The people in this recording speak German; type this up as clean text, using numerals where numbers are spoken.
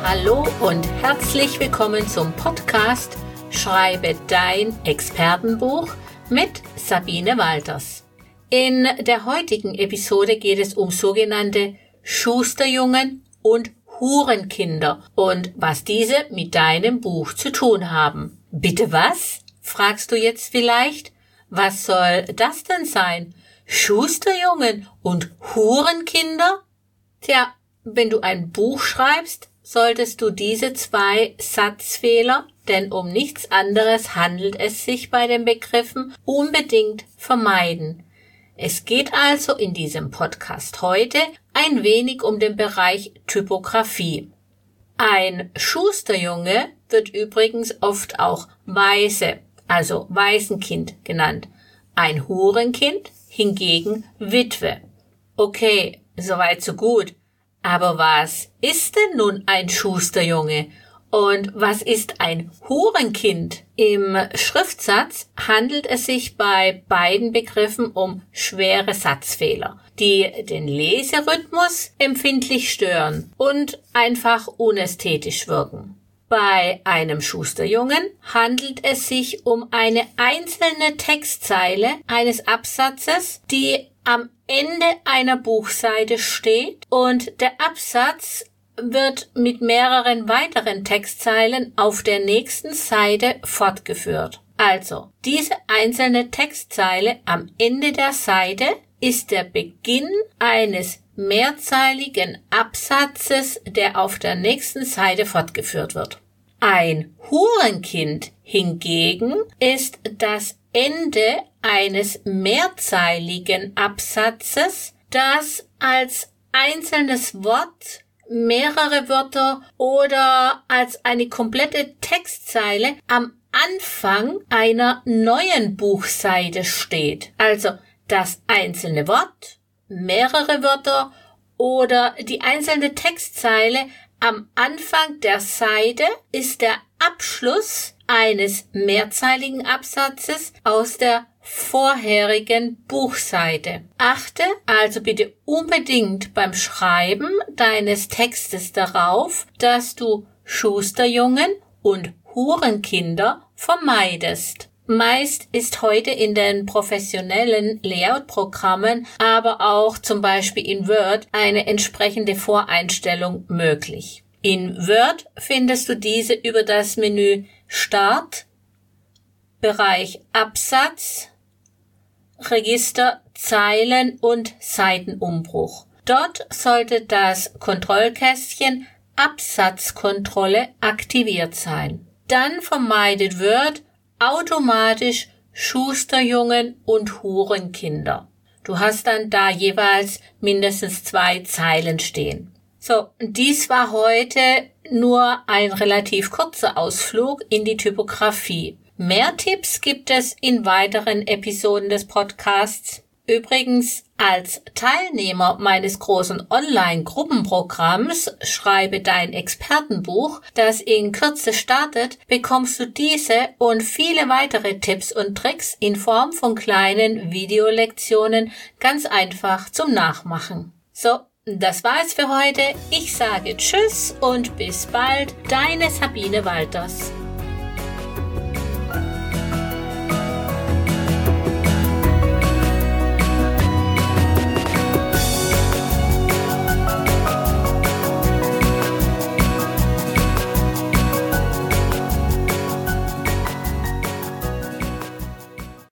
Hallo und herzlich willkommen zum Podcast Schreibe dein Expertenbuch mit Sabine Walters. In der heutigen Episode geht es um sogenannte Schusterjungen und Hurenkinder und was diese mit deinem Buch zu tun haben. Bitte was? Fragst du jetzt vielleicht? Was soll das denn sein? Schusterjungen und Hurenkinder? Tja, wenn du ein Buch schreibst, solltest du diese zwei Satzfehler, denn um nichts anderes handelt es sich bei den Begriffen, unbedingt vermeiden. Es geht also in diesem Podcast heute ein wenig um den Bereich Typografie. Ein Schusterjunge wird übrigens oft auch Waise, also Waisenkind genannt. Ein Hurenkind hingegen Witwe. Okay, soweit so gut. Aber was ist denn nun ein Schusterjunge? Und was ist ein Hurenkind? Im Schriftsatz handelt es sich bei beiden Begriffen um schwere Satzfehler, die den Leserhythmus empfindlich stören und einfach unästhetisch wirken. Bei einem Schusterjungen handelt es sich um eine einzelne Textzeile eines Absatzes, die am Ende einer Buchseite steht und der Absatz wird mit mehreren weiteren Textzeilen auf der nächsten Seite fortgeführt. Also, diese einzelne Textzeile am Ende der Seite ist der Beginn eines mehrzeiligen Absatzes, der auf der nächsten Seite fortgeführt wird. Ein Hurenkind hingegen ist das Ende eines mehrzeiligen Absatzes, das als einzelnes Wort, mehrere Wörter oder als eine komplette Textzeile am Anfang einer neuen Buchseite steht. Also das einzelne Wort, mehrere Wörter oder die einzelne Textzeile am Anfang der Seite ist der Abschluss eines mehrzeiligen Absatzes aus der vorherigen Buchseite. Achte also bitte unbedingt beim Schreiben deines Textes darauf, dass du Schusterjungen und Hurenkinder vermeidest. Meist ist heute in den professionellen Layout-Programmen, aber auch zum Beispiel in Word eine entsprechende Voreinstellung möglich. In Word findest du diese über das Menü Start, Bereich Absatz, Register Zeilen und Seitenumbruch. Dort sollte das Kontrollkästchen Absatzkontrolle aktiviert sein. Dann vermeidet Word automatisch Schusterjungen und Hurenkinder. Du hast dann da jeweils mindestens 2 Zeilen stehen. So, dies war heute nur ein relativ kurzer Ausflug in die Typografie. Mehr Tipps gibt es in weiteren Episoden des Podcasts. Übrigens, als Teilnehmer meines großen Online-Gruppenprogramms Schreibe dein Expertenbuch, das in Kürze startet, bekommst du diese und viele weitere Tipps und Tricks in Form von kleinen Videolektionen ganz einfach zum Nachmachen. So, das war es für heute. Ich sage Tschüss und bis bald, deine Sabine Walters.